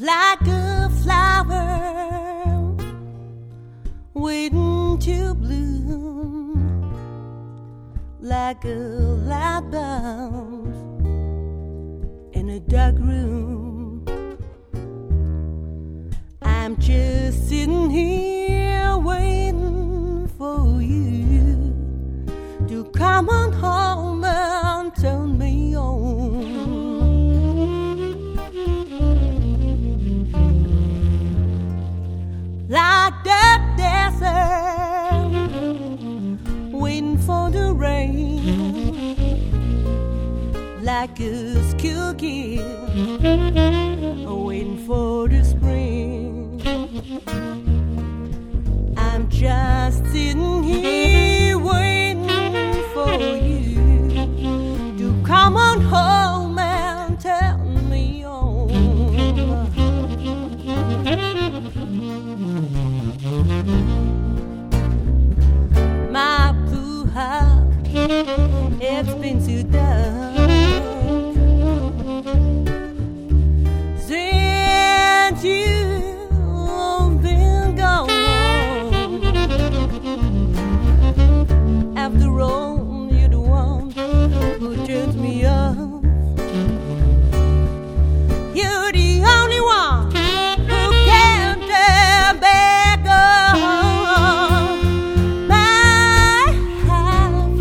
like a flower waiting to bloom, like a light bulb in a dark room. I'm just sitting here waiting for you to come on home and turn me on. Like the desert, waiting for the rain, like a school kid, waiting for the spring. I'm just sitting here waiting for you to come on home and turn me on. My blue heart, it's been too dark since you've been gone. After all, you're the one who turns me off. You're the only one who can turn back on my heart,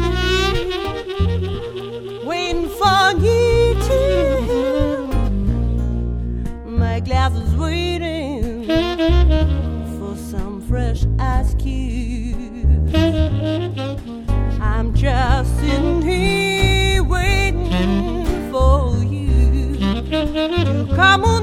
waiting for you to. My glass is waiting for some fresh ice cubes. I'm just sitting here waiting for you to come on